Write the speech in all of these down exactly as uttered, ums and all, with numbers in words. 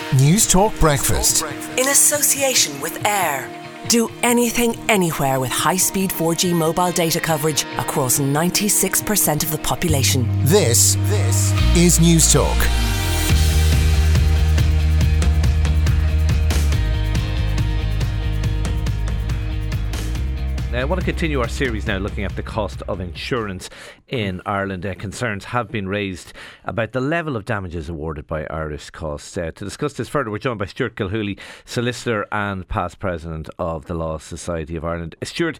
News Talk Breakfast. In association with Air. Do anything, anywhere with high-speed four G mobile data coverage across ninety-six percent of the population. This, this is News Talk. I want to continue our series now looking at the cost of insurance in Ireland. Uh, concerns have been raised about the level of damages awarded by Irish costs. Uh, to discuss this further, we're joined by Stuart Gilhooly, solicitor and past president of the Law Society of Ireland. Uh, Stuart,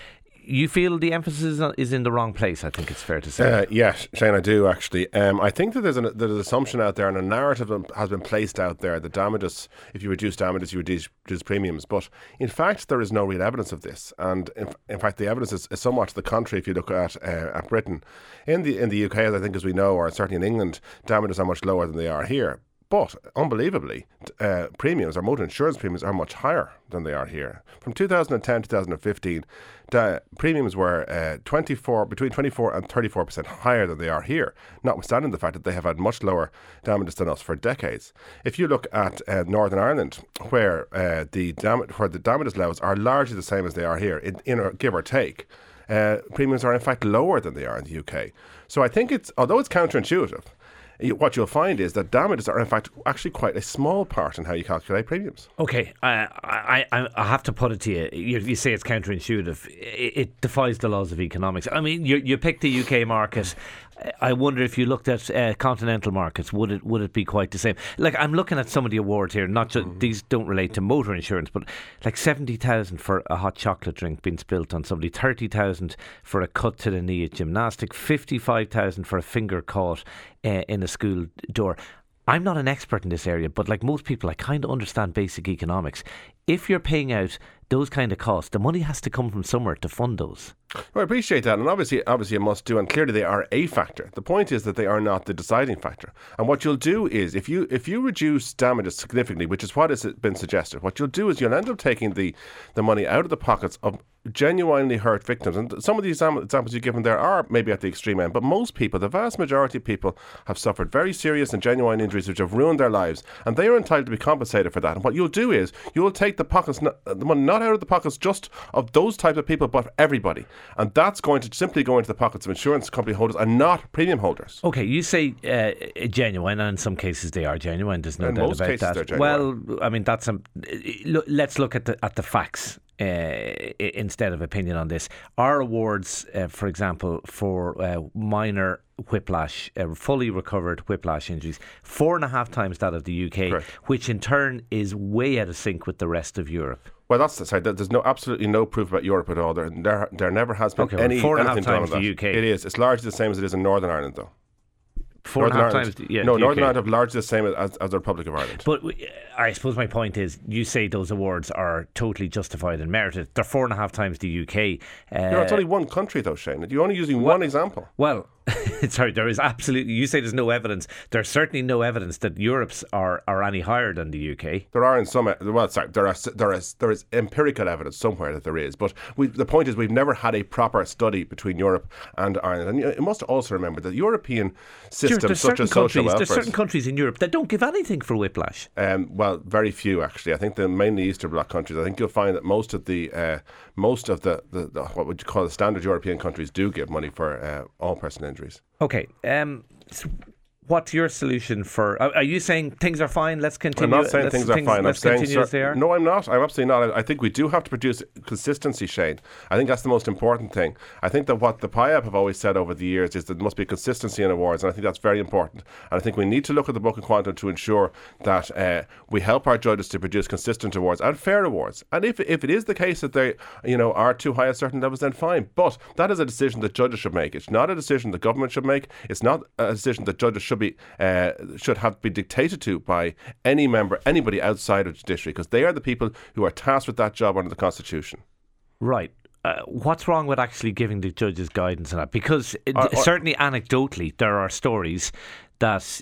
you feel the emphasis is in the wrong place, I think it's fair to say. Uh, yes, Shane, I do actually. Um, I think that there's an, there's an assumption out there and a narrative has been placed out there that damages, if you reduce damages, you reduce, reduce premiums. But in fact, there is no real evidence of this. And in, in fact, the evidence is, is somewhat to the contrary if you look at uh, at Britain. In the, in the U K, as I think as we know, or certainly in England, damages are much lower than they are here. But, unbelievably, uh, premiums, or motor insurance premiums, are much higher than they are here. From two thousand ten to two thousand fifteen, the premiums were uh, twenty-four between twenty-four and thirty-four percent higher than they are here, notwithstanding the fact that they have had much lower damages than us for decades. If you look at uh, Northern Ireland, where uh, the dam- where the damages levels are largely the same as they are here, in, in or, give or take, uh, premiums are in fact lower than they are in the U K. So I think it's, although it's counterintuitive, what you'll find is that damages are in fact actually quite a small part in how you calculate premiums. Okay, uh, I, I I have to put it to you. You, you say it's counterintuitive. It, it defies the laws of economics. I mean, you you pick the U K market. I wonder if you looked at uh, continental markets, would it would it be quite the same? Like, I'm looking at some of the awards here. Not just mm. these don't relate to motor insurance, but like seventy thousand for a hot chocolate drink being spilt on somebody, thirty thousand for a cut to the knee at gymnastic, fifty five thousand for a finger caught uh, in a school door. I'm not an expert in this area, but like most people, I kind of understand basic economics. If you're paying out those kind of costs, the money has to come from somewhere to fund those. Well, I appreciate that, and obviously, obviously, it must do, and clearly they are a factor. The point is that they are not the deciding factor. And what you'll do is, if you if you reduce damages significantly, which is what has been suggested, what you'll do is you'll end up taking the the money out of the pockets of genuinely hurt victims. And some of the examples you've given there are maybe at the extreme end, but most people, the vast majority of people, have suffered very serious and genuine injuries which have ruined their lives, and they are entitled to be compensated for that. And what you'll do is you'll take the pockets, the money not out of the pockets just of those types of people, but everybody. And that's going to simply go into the pockets of insurance company holders and not premium holders. Okay, you say uh, genuine, and in some cases they are genuine. There's no in doubt most about cases that. They're genuine. Well, I mean, that's a, look, let's look at the at the facts uh, instead of opinion on this. Our awards, uh, for example, for uh, minor whiplash, uh, fully recovered whiplash injuries, four and a half times that of the U K, correct, which in turn is way out of sync with the rest of Europe. Well, that's the side. There's no absolutely no proof about Europe at all. There, there, there never has been okay, well, any four and a half anything done on times that. the U K. It is. It's largely the same as it is in Northern Ireland, though. Four Northern and a half Ireland, times. Yeah, no, the Northern U K. Ireland have largely the same as, as the Republic of Ireland. But I suppose my point is, you say those awards are totally justified and merited. They're four and a half times the U K. Uh, no, it's only one country, though, Shane. You're only using well, one example. Well, sorry, there is absolutely. You say there's no evidence. There's certainly no evidence that Europe's are, are any higher than the U K. There are in some. Well, sorry, there are there is there is empirical evidence somewhere that there is. But we, the point is, we've never had a proper study between Europe and Ireland. And you must also remember that European systems such as social welfare. There's certain countries in Europe that don't give anything for whiplash. Um, well, very few actually. I think the mainly Eastern Bloc countries. I think you'll find that most of the uh, most of the, the, the what would you call the standard European countries do give money for uh, all personal injuries. Okay. Um, so what's your solution for? Are, are you saying things are fine? Let's continue. I'm not saying things are things, fine. I'm saying sir, as they are. No, I'm not. I'm absolutely not. I, I think we do have to produce consistency, Shane. I think that's the most important thing. I think that what the P I A B have always said over the years is that there must be consistency in awards, and I think that's very important. And I think we need to look at the Book of Quantum to ensure that uh, we help our judges to produce consistent awards and fair awards. And if if it is the case that they, you know, are too high at certain levels, then fine. But that is a decision that judges should make. It's not a decision the government should make. It's not a decision that judges should be. Uh, should have been dictated to by any member, anybody outside of the judiciary, because they are the people who are tasked with that job under the Constitution. Right. Uh, what's wrong with actually giving the judges guidance on that? Because it, uh, uh, certainly anecdotally there are stories that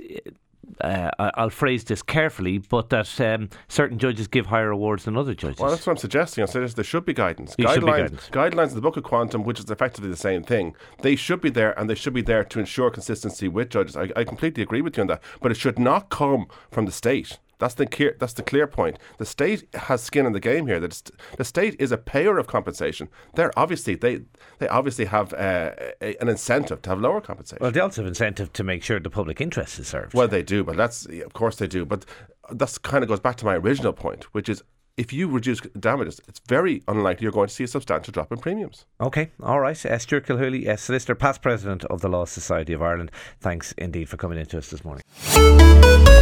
uh, I'll phrase this carefully, but that um, certain judges give higher awards than other judges. Well, that's what I'm suggesting. I suggest there should be guidance. There guidelines, should be guidance. Guidelines in the Book of Quantum, which is effectively the same thing. They should be there, and they should be there to ensure consistency with judges. I, I completely agree with you on that. But it should not come from the state. That's the clear, that's the clear point. The state has skin in the game here. That the state is a payer of compensation. They're obviously they they obviously have uh, a, an incentive to have lower compensation. Well, they also have incentive to make sure the public interest is served. Well, they do, but that's of course they do. But that kind of goes back to my original point, which is, if you reduce damages, it's very unlikely you're going to see a substantial drop in premiums. OK, all right. Uh, Stuart Kilhooly, uh, solicitor, past president of the Law Society of Ireland. Thanks indeed for coming in to us this morning.